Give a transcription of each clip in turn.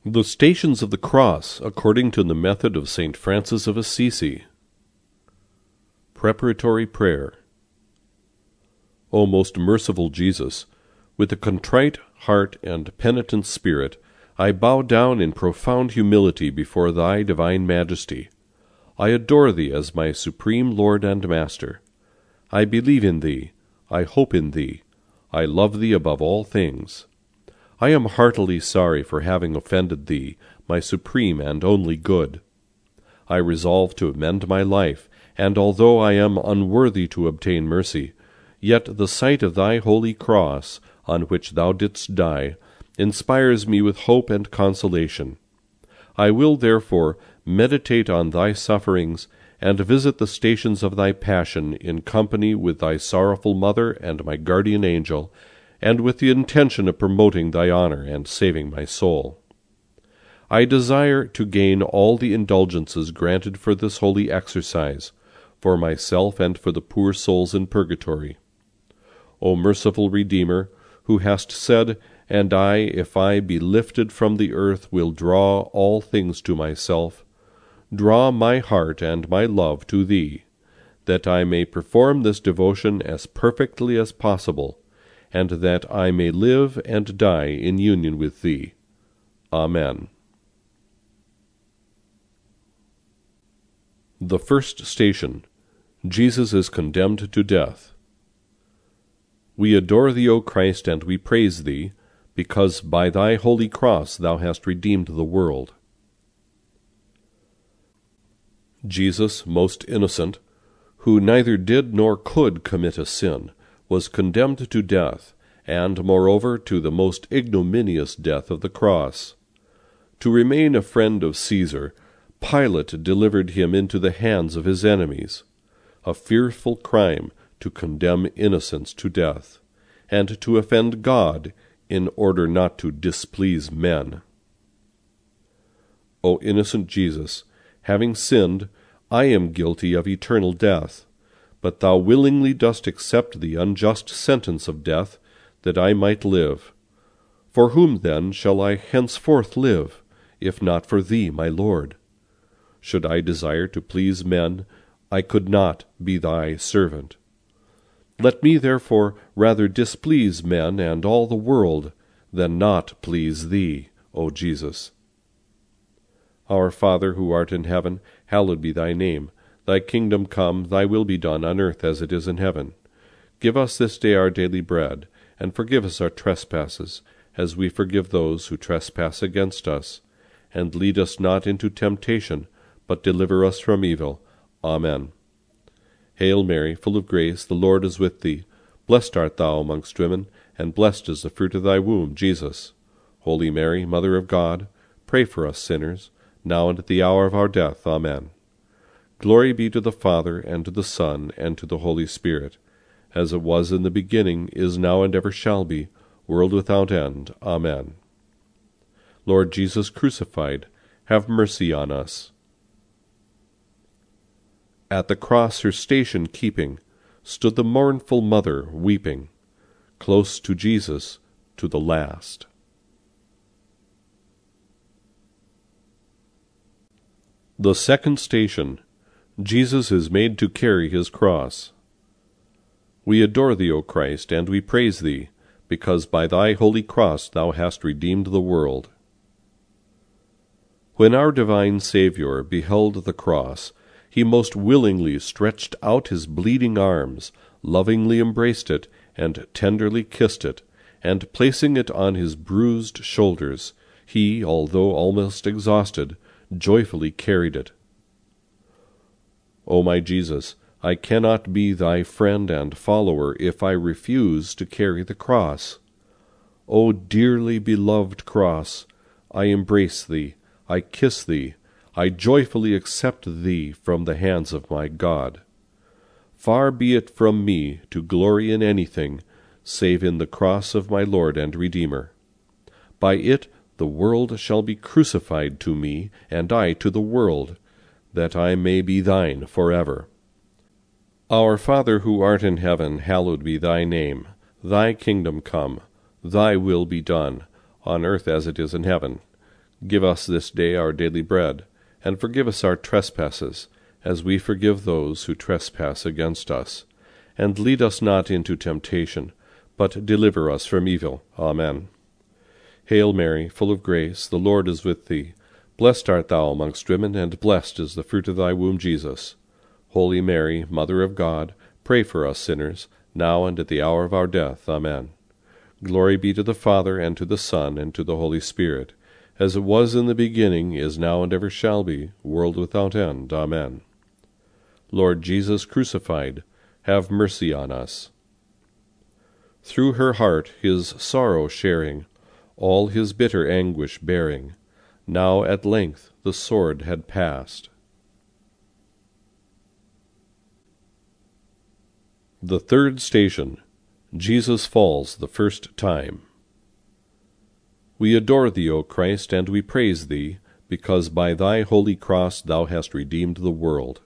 The Stations of the Cross, according to the method of St. Francis of Assisi. Preparatory Prayer. O most merciful Jesus, with a contrite heart and penitent spirit, I bow down in profound humility before thy divine majesty. I adore thee as my supreme Lord and Master. I believe in thee, I hope in thee, I love thee above all things. I am heartily sorry for having offended thee, my supreme and only good. I resolve to amend my life, and although I am unworthy to obtain mercy, yet the sight of thy holy cross, on which thou didst die, inspires me with hope and consolation. I will, therefore, meditate on thy sufferings, and visit the stations of thy passion in company with thy sorrowful mother and my guardian angel, and with the intention of promoting thy honor and saving my soul. I desire to gain all the indulgences granted for this holy exercise, for myself and for the poor souls in purgatory. O merciful Redeemer, who hast said, "And I, if I be lifted from the earth, will draw all things to myself," draw my heart and my love to thee, that I may perform this devotion as perfectly as possible, and that I may live and die in union with thee. Amen. The first station. Jesus is condemned to death. We adore thee, O Christ, and we praise thee, because by thy holy cross thou hast redeemed the world. Jesus, most innocent, who neither did nor could commit a sin, was condemned to death, and, moreover, to the most ignominious death of the cross. To remain a friend of Caesar, Pilate delivered him into the hands of his enemies, a fearful crime to condemn innocents to death, and to offend God in order not to displease men. O innocent Jesus, having sinned, I am guilty of eternal death, but thou willingly dost accept the unjust sentence of death, that I might live. For whom then shall I henceforth live, if not for thee, my Lord? Should I desire to please men, I could not be thy servant. Let me therefore rather displease men and all the world, than not please thee, O Jesus. Our Father, who art in heaven, hallowed be thy name. Thy kingdom come, thy will be done on earth as it is in heaven. Give us this day our daily bread, and forgive us our trespasses, as we forgive those who trespass against us. And lead us not into temptation, but deliver us from evil. Amen. Hail Mary, full of grace, the Lord is with thee. Blessed art thou amongst women, and blessed is the fruit of thy womb, Jesus. Holy Mary, Mother of God, pray for us sinners, now and at the hour of our death. Amen. Glory be to the Father, and to the Son, and to the Holy Spirit, as it was in the beginning, is now, and ever shall be, world without end. Amen. Lord Jesus crucified, have mercy on us. At the cross her station keeping, stood the mournful mother weeping, close to Jesus to the last. The second station. Jesus is made to carry his cross. We adore thee, O Christ, and we praise thee, because by thy holy cross thou hast redeemed the world. When our divine Saviour beheld the cross, he most willingly stretched out his bleeding arms, lovingly embraced it, and tenderly kissed it, and placing it on his bruised shoulders, he, although almost exhausted, joyfully carried it. O my Jesus, I cannot be thy friend and follower if I refuse to carry the cross. O dearly beloved cross, I embrace thee, I kiss thee, I joyfully accept thee from the hands of my God. Far be it from me to glory in anything, save in the cross of my Lord and Redeemer. By it the world shall be crucified to me, and I to the world, that I may be thine forever. Our Father, who art in heaven, hallowed be thy name. Thy kingdom come, thy will be done, on earth as it is in heaven. Give us this day our daily bread, and forgive us our trespasses, as we forgive those who trespass against us. And lead us not into temptation, but deliver us from evil. Amen. Hail Mary, full of grace, the Lord is with thee. Blessed art thou amongst women, and blessed is the fruit of thy womb, Jesus. Holy Mary, Mother of God, pray for us sinners, now and at the hour of our death. Amen. Glory be to the Father, and to the Son, and to the Holy Spirit, as it was in the beginning, is now, and ever shall be, world without end. Amen. Lord Jesus crucified, have mercy on us. Through her heart his sorrow sharing, all his bitter anguish bearing, now at length the sword had passed. The third station. Jesus falls the first time. We adore thee, O Christ, and we praise thee, because by thy holy cross thou hast redeemed the world.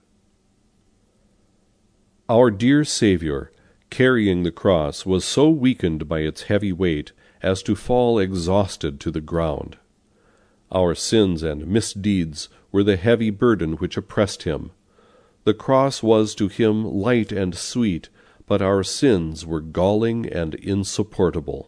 Our dear Saviour, carrying the cross, was so weakened by its heavy weight as to fall exhausted to the ground. Our sins and misdeeds were the heavy burden which oppressed him. The cross was to him light and sweet, but our sins were galling and insupportable.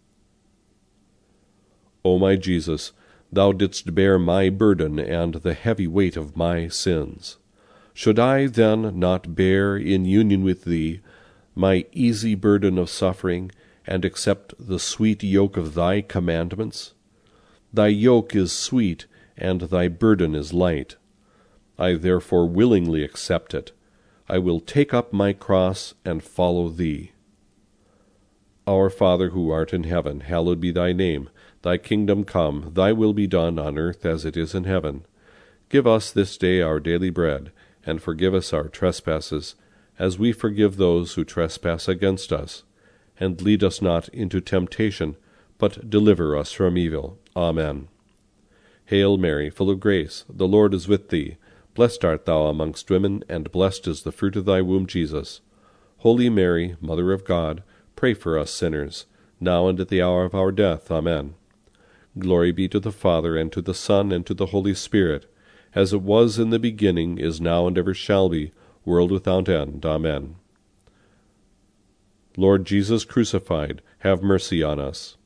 O my Jesus, thou didst bear my burden and the heavy weight of my sins. Should I then not bear, in union with thee, my easy burden of suffering, and accept the sweet yoke of thy commandments? Thy yoke is sweet, and thy burden is light. I therefore willingly accept it. I will take up my cross and follow thee. Our Father, who art in heaven, hallowed be thy name. Thy kingdom come, thy will be done on earth as it is in heaven. Give us this day our daily bread, and forgive us our trespasses, as we forgive those who trespass against us. And lead us not into temptation, but deliver us from evil. Amen. Hail Mary, full of grace, the Lord is with thee. Blessed art thou amongst women, and blessed is the fruit of thy womb, Jesus. Holy Mary, Mother of God, pray for us sinners, now and at the hour of our death. Amen. Glory be to the Father, and to the Son, and to the Holy Spirit, as it was in the beginning, is now, and ever shall be, world without end. Amen. Lord Jesus crucified, have mercy on us.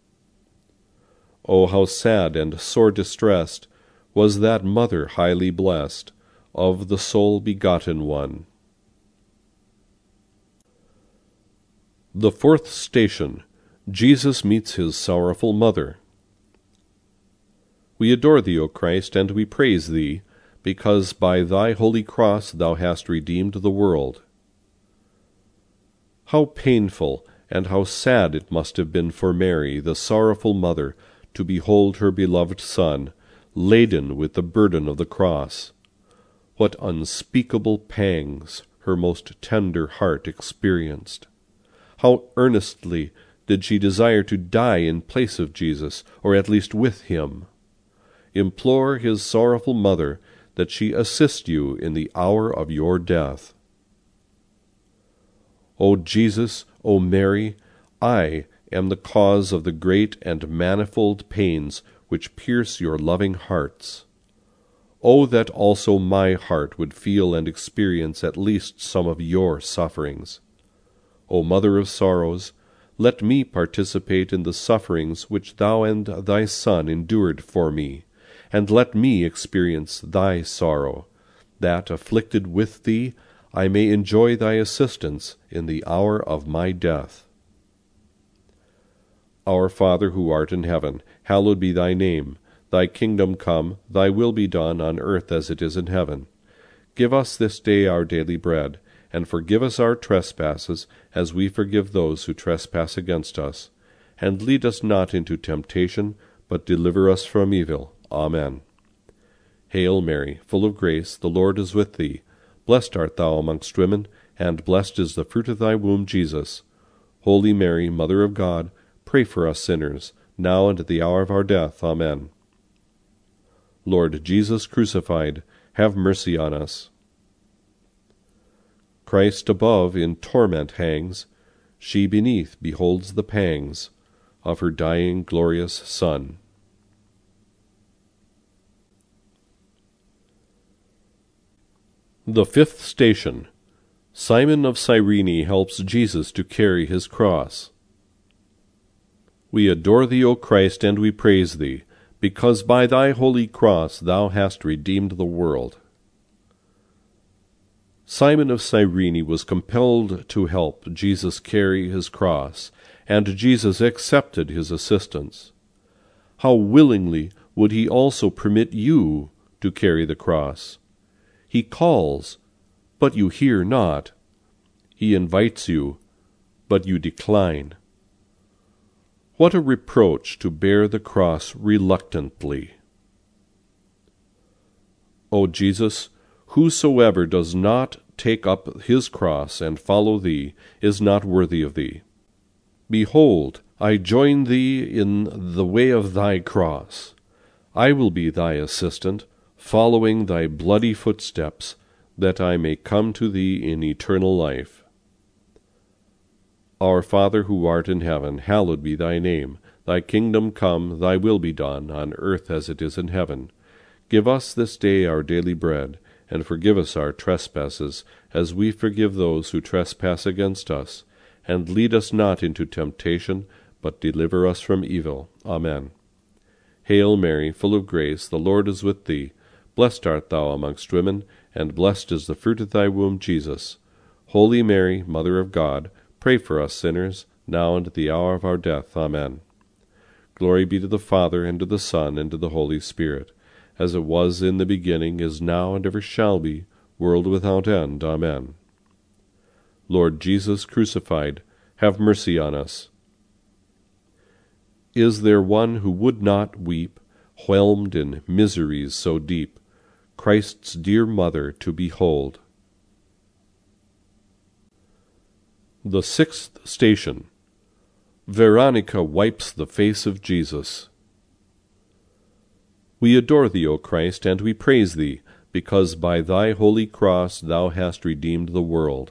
O how sad and sore distressed was that mother highly blessed, of the sole begotten one. The fourth station. Jesus meets his sorrowful mother. We adore thee, O Christ, and we praise thee, because by thy holy cross thou hast redeemed the world. How painful and how sad it must have been for Mary, the sorrowful mother, to behold her beloved Son, laden with the burden of the cross. What unspeakable pangs her most tender heart experienced! How earnestly did she desire to die in place of Jesus, or at least with him! Implore his sorrowful mother that she assist you in the hour of your death. O Jesus, O Mary, I am the cause of the great and manifold pains which pierce your loving hearts. O that also my heart would feel and experience at least some of your sufferings. O Mother of Sorrows, let me participate in the sufferings which thou and thy Son endured for me, and let me experience thy sorrow, that, afflicted with thee, I may enjoy thy assistance in the hour of my death. Our Father, who art in heaven, hallowed be thy name. Thy kingdom come, thy will be done on earth as it is in heaven. Give us this day our daily bread, and forgive us our trespasses, as we forgive those who trespass against us. And lead us not into temptation, but deliver us from evil. Amen. Hail Mary, full of grace, the Lord is with thee. Blessed art thou amongst women, and blessed is the fruit of thy womb, Jesus. Holy Mary, Mother of God, pray for us sinners, now and at the hour of our death. Amen. Lord Jesus crucified, have mercy on us. Christ above in torment hangs, she beneath beholds the pangs of her dying glorious Son. The fifth station. Simon of Cyrene helps Jesus to carry his cross. We adore thee, O Christ, and we praise thee, because by thy holy cross thou hast redeemed the world. Simon of Cyrene was compelled to help Jesus carry his cross, and Jesus accepted his assistance. How willingly would he also permit you to carry the cross? He calls, but you hear not. He invites you, but you decline. What a reproach to bear the cross reluctantly! O Jesus, whosoever does not take up his cross and follow thee is not worthy of thee. Behold, I join thee in the way of thy cross. I will be thy assistant, following thy bloody footsteps, that I may come to thee in eternal life. Our Father who art in heaven, hallowed be thy name. Thy kingdom come, thy will be done, on earth as it is in heaven. Give us this day our daily bread, and forgive us our trespasses, as we forgive those who trespass against us. And lead us not into temptation, but deliver us from evil. Amen. Hail Mary, full of grace, the Lord is with thee. Blessed art thou amongst women, and blessed is the fruit of thy womb, Jesus. Holy Mary, Mother of God, pray for us sinners, now and at the hour of our death. Amen. Glory be to the Father, and to the Son, and to the Holy Spirit, as it was in the beginning, is now, and ever shall be, world without end. Amen. Lord Jesus crucified, have mercy on us. Is there one who would not weep, whelmed in miseries so deep, Christ's dear mother to behold? The sixth station. Veronica wipes the face of Jesus. We adore thee, O Christ, and we praise thee, because by thy holy cross thou hast redeemed the world.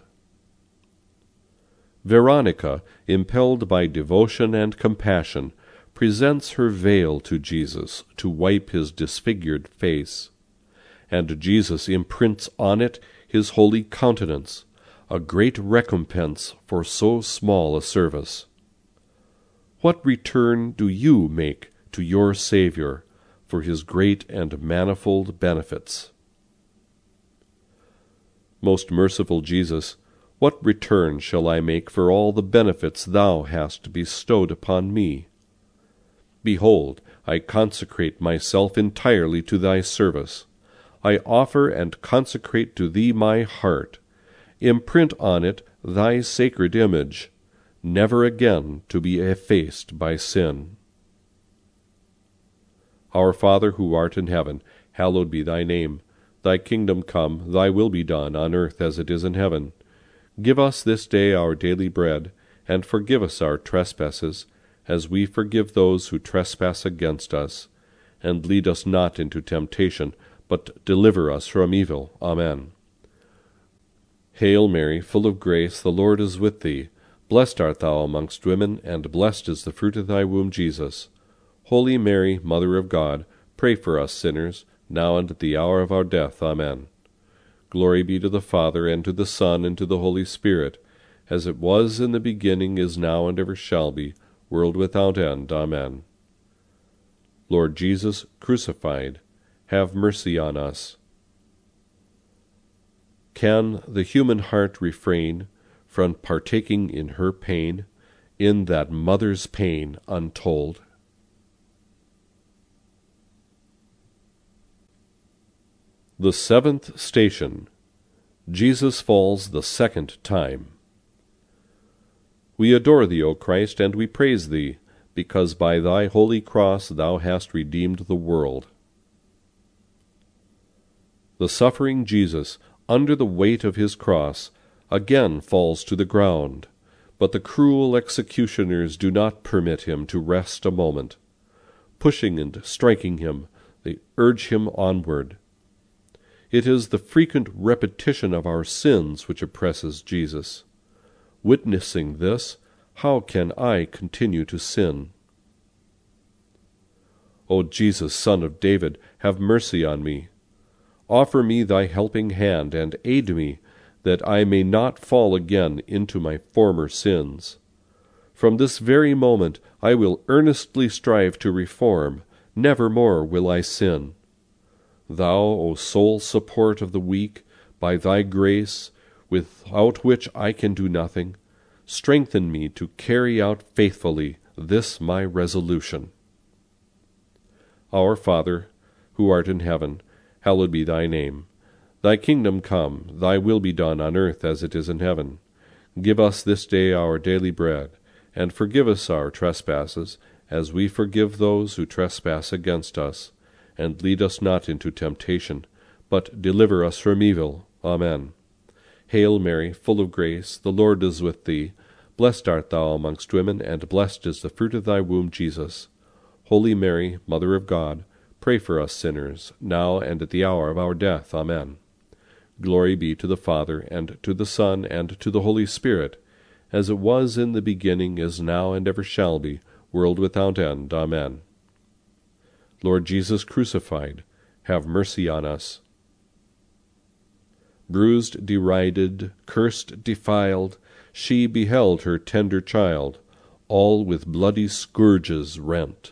Veronica, impelled by devotion and compassion, presents her veil to Jesus to wipe his disfigured face, and Jesus imprints on it his holy countenance, a great recompense for so small a service. What return do you make to your Saviour for his great and manifold benefits? Most merciful Jesus, what return shall I make for all the benefits thou hast bestowed upon me? Behold, I consecrate myself entirely to thy service. I offer and consecrate to thee my heart. Imprint on it thy sacred image, never again to be effaced by sin. Our Father who art in heaven, hallowed be thy name. Thy kingdom come, thy will be done, on earth as it is in heaven. Give us this day our daily bread, and forgive us our trespasses, as we forgive those who trespass against us. And lead us not into temptation, but deliver us from evil. Amen. Hail Mary, full of grace, the Lord is with thee. Blessed art thou amongst women, and blessed is the fruit of thy womb, Jesus. Holy Mary, Mother of God, pray for us sinners, now and at the hour of our death. Amen. Glory be to the Father, and to the Son, and to the Holy Spirit, as it was in the beginning, is now, and ever shall be, world without end. Amen. Lord Jesus crucified, have mercy on us. Can the human heart refrain from partaking in her pain, in that mother's pain untold? The seventh station. Jesus falls the second time. We adore thee, O Christ, and we praise thee, because by thy holy cross thou hast redeemed the world. The suffering Jesus, under the weight of his cross, again falls to the ground, but the cruel executioners do not permit him to rest a moment. Pushing and striking him, they urge him onward. It is the frequent repetition of our sins which oppresses Jesus. Witnessing this, how can I continue to sin? O Jesus, Son of David, have mercy on me. offer me thy helping hand, and aid me, that I may not fall again into my former sins. From this very moment I will earnestly strive to reform, never more will I sin. Thou, O sole support of the weak, by thy grace, without which I can do nothing, strengthen me to carry out faithfully this my resolution. Our Father, who art in heaven, hallowed be thy name. Thy kingdom come, thy will be done on earth as it is in heaven. Give us this day our daily bread, and forgive us our trespasses, as we forgive those who trespass against us. And lead us not into temptation, but deliver us from evil. Amen. Hail Mary, full of grace, the Lord is with thee. Blessed art thou amongst women, and blessed is the fruit of thy womb, Jesus. Holy Mary, Mother of God, pray for us sinners, now and at the hour of our death. Amen. Glory be to the Father, and to the Son, and to the Holy Spirit, as it was in the beginning, is now, and ever shall be, world without end. Amen. Lord Jesus crucified, have mercy on us. Bruised, derided, cursed, defiled, she beheld her tender child, all with bloody scourges rent.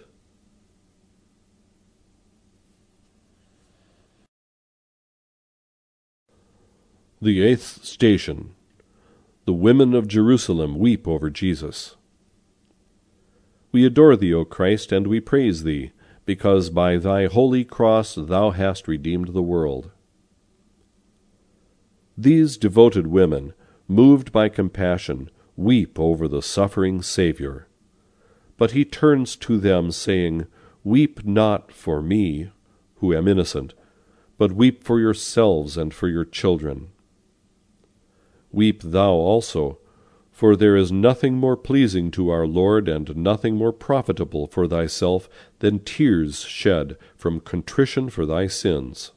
The 8th station. The women of Jerusalem weep over Jesus. We adore thee, O Christ, and we praise thee, because by thy holy cross thou hast redeemed the world. These devoted women, moved by compassion, weep over the suffering Saviour. But he turns to them, saying, Weep not for me, who am innocent, but weep for yourselves and for your children. Weep thou also, for there is nothing more pleasing to our Lord, and nothing more profitable for thyself than tears shed from contrition for thy sins.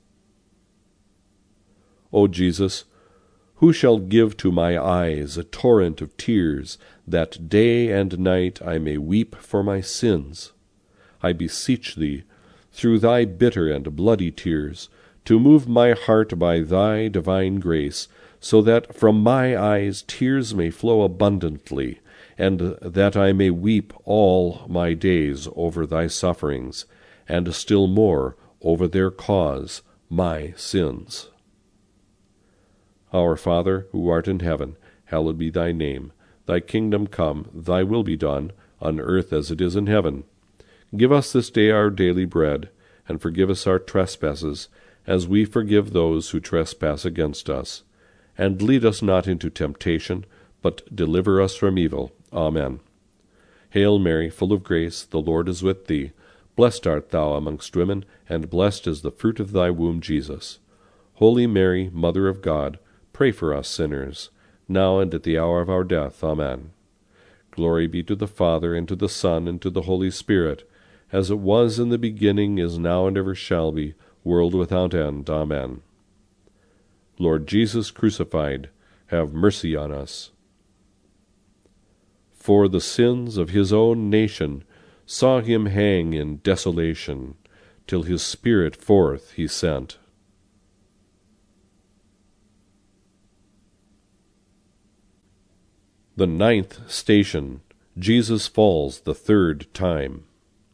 O Jesus, who shall give to my eyes a torrent of tears, that day and night I may weep for my sins? I beseech thee, through thy bitter and bloody tears, to move my heart by thy divine grace, so that from my eyes tears may flow abundantly, and that I may weep all my days over thy sufferings, and still more over their cause, my sins. Our Father, who art in heaven, hallowed be thy name. Thy kingdom come, thy will be done, on earth as it is in heaven. Give us this day our daily bread, and forgive us our trespasses, as we forgive those who trespass against us. And lead us not into temptation, but deliver us from evil. Amen. Hail Mary, full of grace, the Lord is with thee. Blessed art thou amongst women, and blessed is the fruit of thy womb, Jesus. Holy Mary, Mother of God, pray for us sinners, now and at the hour of our death. Amen. Glory be to the Father, and to the Son, and to the Holy Spirit, as it was in the beginning, is now, and ever shall be, world without end. Amen. Lord Jesus crucified, have mercy on us. For the sins of his own nation saw him hang in desolation, till his Spirit forth he sent. The 9th station. Jesus falls the 3rd time.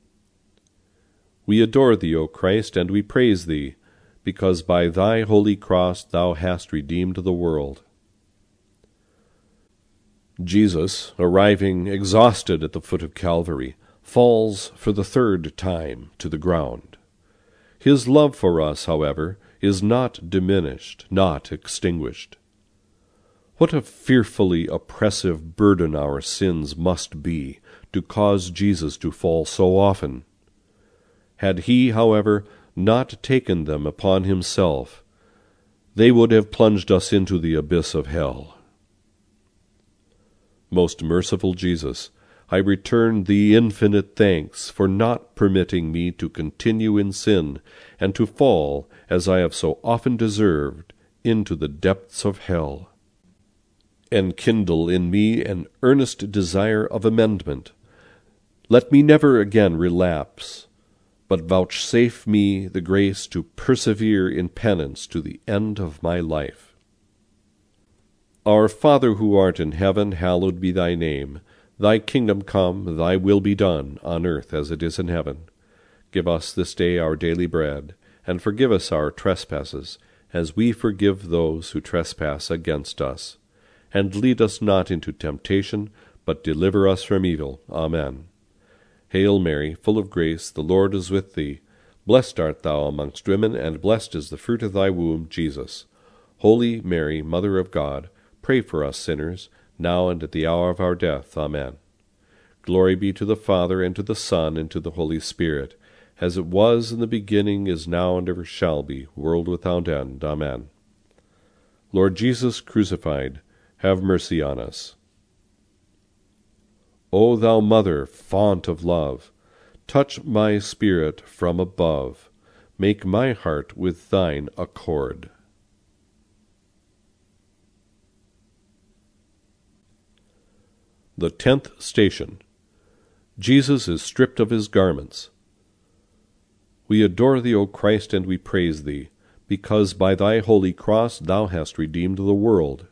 We adore thee, O Christ, and we praise thee, because by thy holy cross thou hast redeemed the world. Jesus, arriving exhausted at the foot of Calvary, falls for the 3rd time to the ground. His love for us, however, is not diminished, not extinguished. What a fearfully oppressive burden our sins must be to cause Jesus to fall so often! Had he, however, not taken them upon himself, they would have plunged us into the abyss of hell. Most merciful Jesus, I return thee infinite thanks for not permitting me to continue in sin, and to fall, as I have so often deserved, into the depths of hell. Enkindle in me an earnest desire of amendment. Let me never again relapse, but vouchsafe me the grace to persevere in penance to the end of my life. Our Father who art in heaven, hallowed be thy name. Thy kingdom come, thy will be done, on earth as it is in heaven. Give us this day our daily bread, and forgive us our trespasses, as we forgive those who trespass against us. And lead us not into temptation, but deliver us from evil. Amen. Hail Mary, full of grace, the Lord is with thee. Blessed art thou amongst women, and blessed is the fruit of thy womb, Jesus. Holy Mary, Mother of God, pray for us sinners, now and at the hour of our death. Amen. Glory be to the Father, and to the Son, and to the Holy Spirit, as it was in the beginning, is now, and ever shall be, world without end. Amen. Lord Jesus crucified, have mercy on us. O thou Mother, font of love, touch my spirit from above, make my heart with thine accord. The 10th station. Jesus is stripped of his garments. We adore thee, O Christ, and we praise thee, because by thy holy cross thou hast redeemed the world.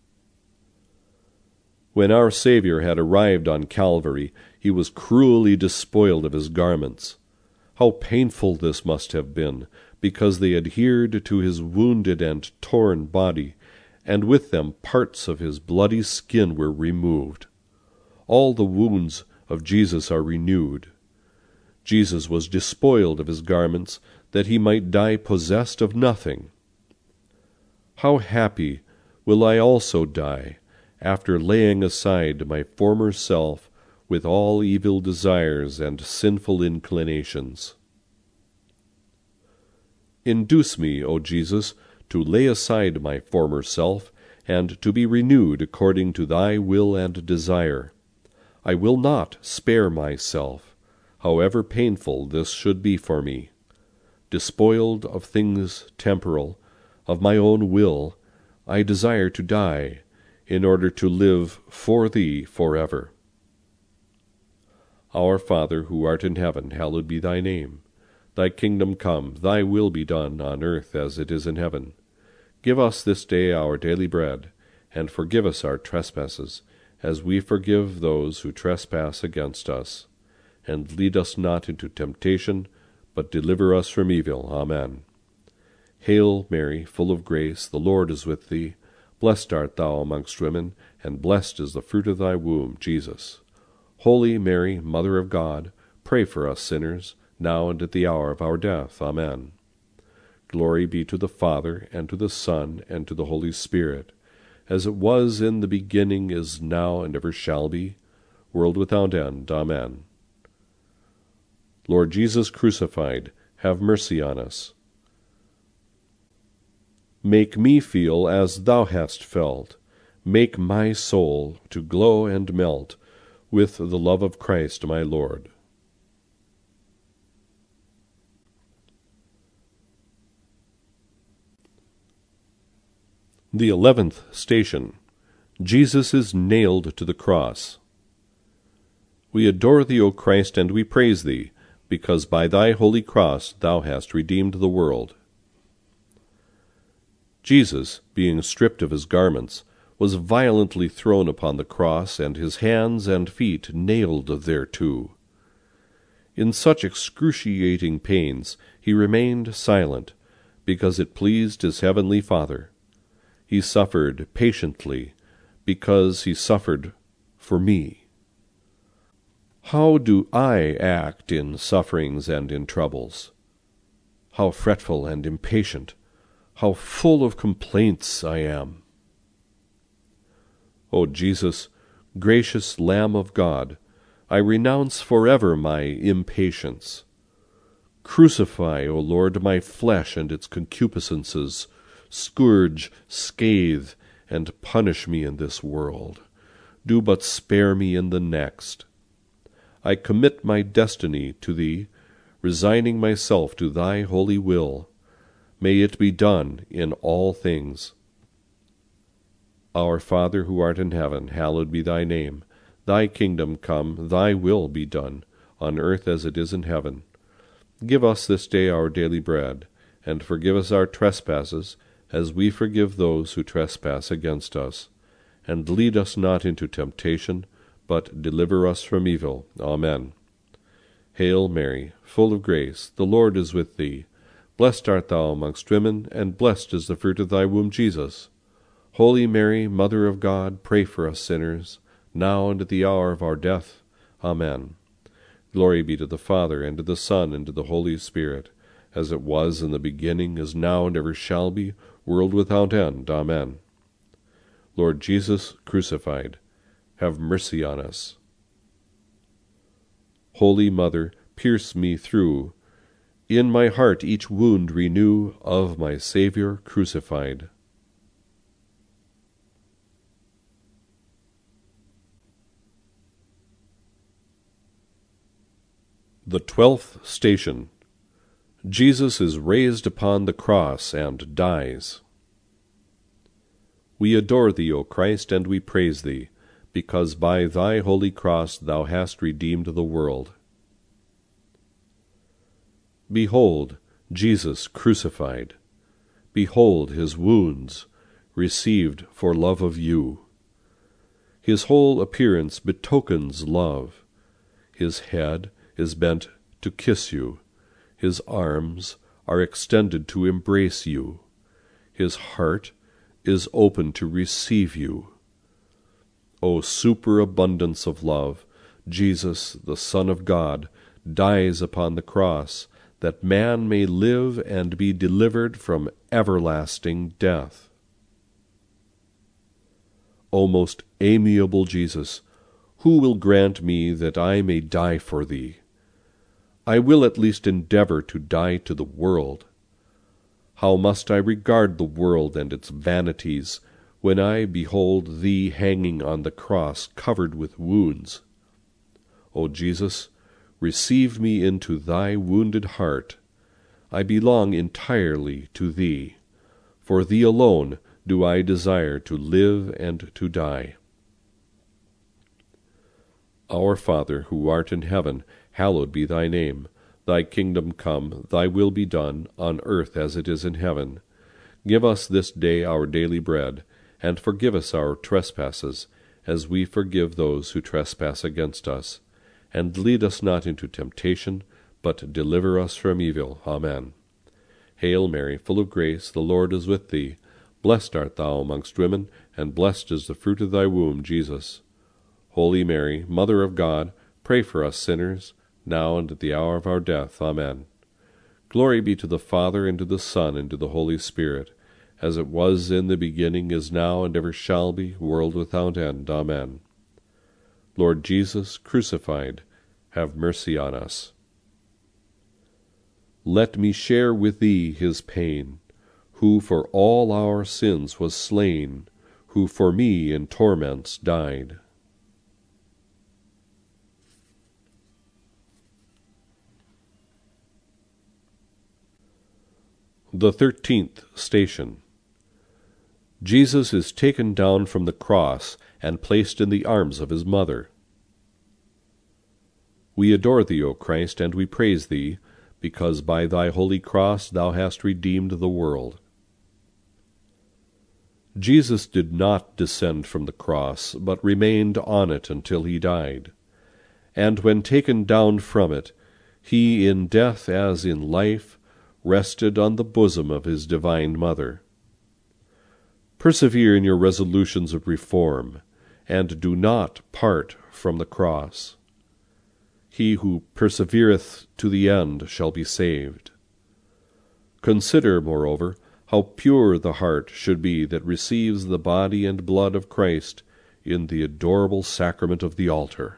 When our Saviour had arrived on Calvary, he was cruelly despoiled of his garments. How painful this must have been, because they adhered to his wounded and torn body, and with them parts of his bloody skin were removed. All the wounds of Jesus are renewed. Jesus was despoiled of his garments, that he might die possessed of nothing. How happy will I also die, after laying aside my former self with all evil desires and sinful inclinations. Induce me, O Jesus, to lay aside my former self, and to be renewed according to thy will and desire. I will not spare myself, however painful this should be for me. Despoiled of things temporal, of my own will, I desire to die, in order to live for thee forever. Our Father, who art in heaven, hallowed be thy name. Thy kingdom come, thy will be done, on earth as it is in heaven. Give us this day our daily bread, and forgive us our trespasses, as we forgive those who trespass against us. And lead us not into temptation, but deliver us from evil. Amen. Hail Mary, full of grace, the Lord is with thee. Blessed art thou amongst women, and blessed is the fruit of thy womb, Jesus. Holy Mary, Mother of God, pray for us sinners, now and at the hour of our death. Amen. Glory be to the Father, and to the Son, and to the Holy Spirit, as it was in the beginning, is now, and ever shall be, world without end. Amen. Lord Jesus crucified, have mercy on us. Make me feel as thou hast felt. Make my soul to glow and melt with the love of Christ my Lord. The 11th station. Jesus is nailed to the cross. We adore thee, O Christ, and we praise thee, because by thy holy cross thou hast redeemed the world. Jesus, being stripped of his garments, was violently thrown upon the cross, and his hands and feet nailed thereto. In such excruciating pains he remained silent, because it pleased his heavenly Father. He suffered patiently, because he suffered for me. How do I act in sufferings and in troubles? How fretful and impatient, how full of complaints I am! O Jesus, gracious Lamb of God, I renounce forever my impatience. Crucify, O Lord, my flesh and its concupiscences, scourge, scathe, and punish me in this world. Do but spare me in the next. I commit my destiny to thee, resigning myself to thy holy will. May it be done in all things. Our Father, who art in heaven, hallowed be thy name. Thy kingdom come, thy will be done, on earth as it is in heaven. Give us this day our daily bread, and forgive us our trespasses, as we forgive those who trespass against us. And lead us not into temptation, but deliver us from evil. Amen. Hail Mary, full of grace, the Lord is with thee. Blessed art thou amongst women, and blessed is the fruit of thy womb, Jesus. Holy Mary, Mother of God, pray for us sinners, now and at the hour of our death. Amen. Glory be to the Father, and to the Son, and to the Holy Spirit, as it was in the beginning, is now, and ever shall be, world without end. Amen. Lord Jesus crucified, have mercy on us. Holy Mother, pierce me through. In my heart each wound renew of my Saviour crucified. The 12th Station. Jesus is raised upon the cross and dies. We adore thee, O Christ, and we praise thee, because by thy holy cross thou hast redeemed the world. Behold, Jesus crucified. Behold his wounds, received for love of you. His whole appearance betokens love. His head is bent to kiss you. His arms are extended to embrace you. His heart is open to receive you. O superabundance of love, Jesus, the Son of God, dies upon the cross, that man may live and be delivered from everlasting death. O most amiable Jesus, who will grant me that I may die for thee? I will at least endeavor to die to the world. How must I regard the world and its vanities when I behold thee hanging on the cross covered with wounds? O Jesus, receive me into thy wounded heart. I belong entirely to thee. For thee alone do I desire to live and to die. Our Father, who art in heaven, hallowed be thy name. Thy kingdom come, thy will be done, on earth as it is in heaven. Give us this day our daily bread, and forgive us our trespasses, as we forgive those who trespass against us. And lead us not into temptation, but deliver us from evil. Amen. Hail Mary, full of grace, the Lord is with thee. Blessed art thou amongst women, and blessed is the fruit of thy womb, Jesus. Holy Mary, Mother of God, pray for us sinners, now and at the hour of our death. Amen. Glory be to the Father, and to the Son, and to the Holy Spirit, as it was in the beginning, is now, and ever shall be, world without end. Amen. Lord Jesus crucified, have mercy on us. Let me share with thee his pain, who for all our sins was slain, who for me in torments died. The 13th Station. Jesus is taken down from the cross and placed in the arms of his mother. We adore thee, O Christ, and we praise thee, because by thy holy cross thou hast redeemed the world. Jesus did not descend from the cross, but remained on it until he died. And when taken down from it, he in death as in life rested on the bosom of his divine mother. Persevere in your resolutions of reform, and do not part from the cross. He who persevereth to the end shall be saved. Consider, moreover, how pure the heart should be that receives the body and blood of Christ in the adorable sacrament of the altar.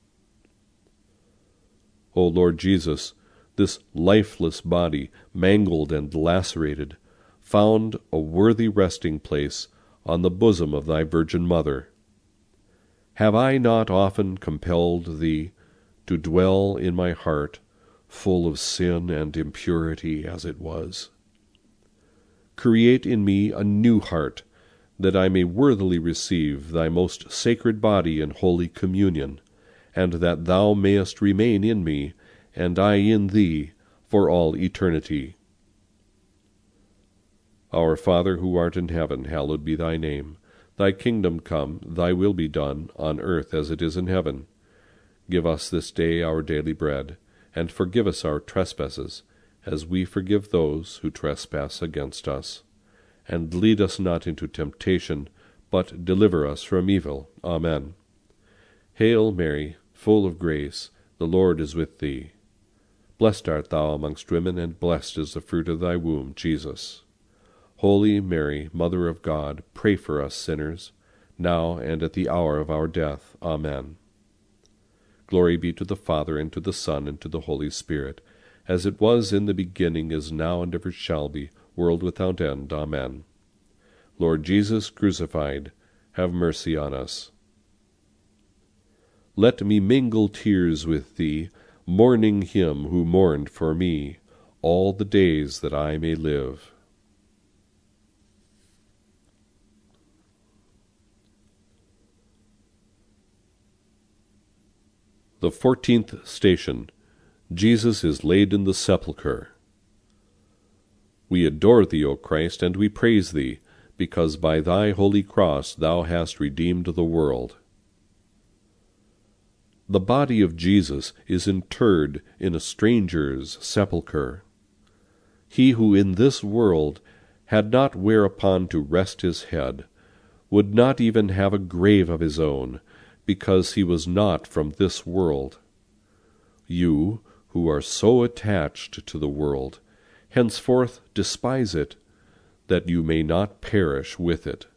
O Lord Jesus, this lifeless body, mangled and lacerated, found a worthy resting place on the bosom of thy Virgin Mother. Have I not often compelled thee to dwell in my heart, full of sin and impurity as it was? Create in me a new heart, that I may worthily receive thy most sacred body in holy communion, and that thou mayest remain in me, and I in thee, for all eternity. Our Father, who art in heaven, hallowed be thy name. Thy kingdom come, thy will be done, on earth as it is in heaven. Give us this day our daily bread, and forgive us our trespasses, as we forgive those who trespass against us. And lead us not into temptation, but deliver us from evil. Amen. Hail Mary, full of grace, the Lord is with thee. Blessed art thou amongst women, and blessed is the fruit of thy womb, Jesus. Holy Mary, Mother of God, pray for us sinners, now and at the hour of our death. Amen. Glory be to the Father, and to the Son, and to the Holy Spirit, as it was in the beginning, is now, and ever shall be, world without end. Amen. Lord Jesus crucified, have mercy on us. Let me mingle tears with thee, mourning him who mourned for me, all the days that I may live. The 14th station. Jesus is laid in the sepulchre. We adore thee, O Christ, and we praise thee, because by thy holy cross thou hast redeemed the world. The body of Jesus is interred in a stranger's sepulchre. He who in this world had not whereupon to rest his head would not even have a grave of his own, because he was not from this world. You, who are so attached to the world, henceforth despise it, that you may not perish with it.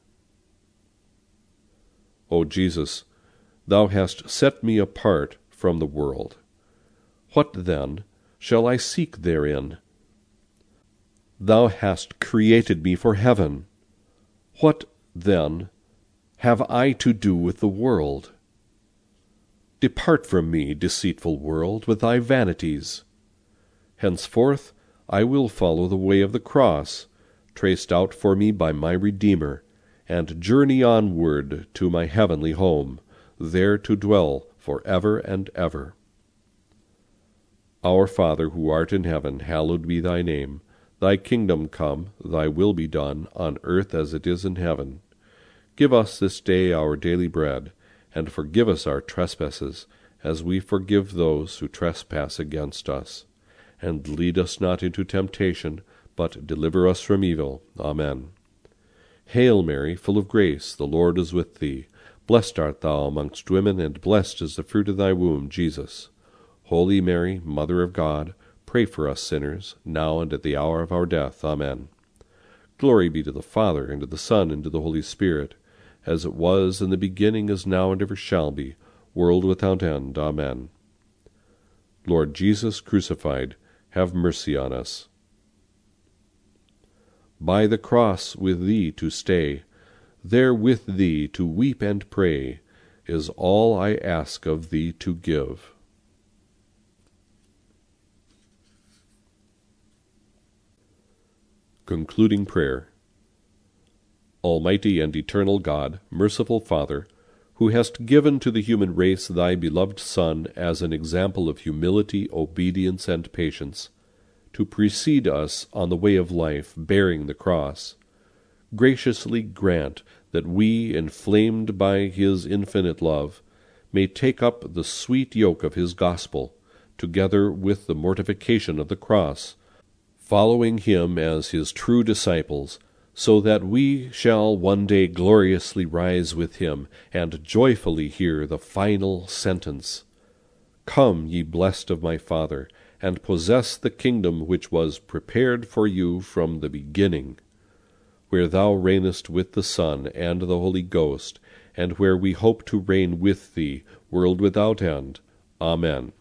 O Jesus, thou hast set me apart from the world. What, then, shall I seek therein? Thou hast created me for heaven. What, then, have I to do with the world? Depart from me, deceitful world, with thy vanities. Henceforth I will follow the way of the cross, traced out for me by my Redeemer, and journey onward to my heavenly home, there to dwell for ever and ever. Our Father, who art in heaven, hallowed be thy name. Thy kingdom come, thy will be done, on earth as it is in heaven. Give us this day our daily bread, and forgive us our trespasses, as we forgive those who trespass against us. And lead us not into temptation, but deliver us from evil. Amen. Hail Mary, full of grace, the Lord is with thee. Blessed art thou amongst women, and blessed is the fruit of thy womb, Jesus. Holy Mary, Mother of God, pray for us sinners, now and at the hour of our death. Amen. Glory be to the Father, and to the Son, and to the Holy Spirit, as it was in the beginning, is now, and ever shall be, world without end. Amen. Lord Jesus crucified, have mercy on us. By the cross with thee to stay, there with thee to weep and pray, is all I ask of thee to give. Concluding Prayer. Almighty and eternal God, merciful Father, who hast given to the human race thy beloved Son as an example of humility, obedience, and patience, to precede us on the way of life, bearing the cross, graciously grant that we, inflamed by his infinite love, may take up the sweet yoke of his gospel, together with the mortification of the cross, following him as his true disciples, so that we shall one day gloriously rise with him and joyfully hear the final sentence, "Come, ye blessed of my Father, and possess the kingdom which was prepared for you from the beginning, where thou reignest with the Son and the Holy Ghost, and where we hope to reign with thee, world without end. Amen."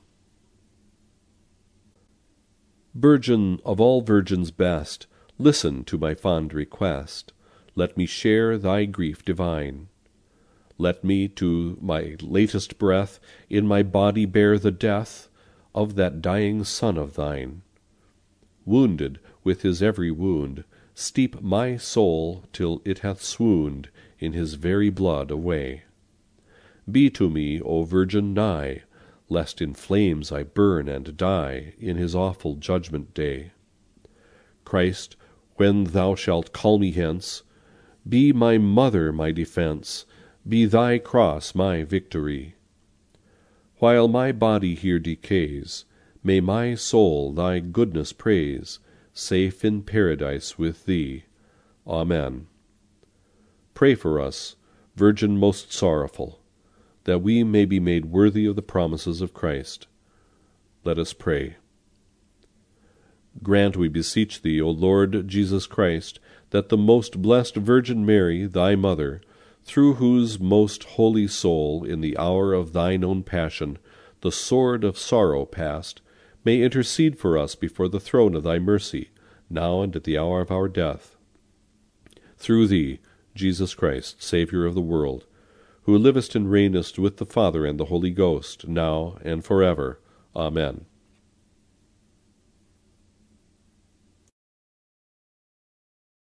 Virgin of all virgins best, listen to my fond request. Let me share thy grief divine. Let me to my latest breath in my body bear the death of that dying Son of thine. Wounded with his every wound, steep my soul till it hath swooned in his very blood away. Be to me, O Virgin, nigh, lest in flames I burn and die in his awful judgment day. Christ, when thou shalt call me hence, be my mother my defence, be thy cross my victory. While my body here decays, may my soul thy goodness praise, safe in paradise with thee. Amen. Pray for us, Virgin most sorrowful, that we may be made worthy of the promises of Christ. Let us pray. Grant, we beseech thee, O Lord Jesus Christ, that the most blessed Virgin Mary, thy mother, through whose most holy soul, in the hour of thine own passion, the sword of sorrow passed, may intercede for us before the throne of thy mercy, now and at the hour of our death. Through thee, Jesus Christ, Saviour of the world, who livest and reignest with the Father and the Holy Ghost, now and forever. Amen.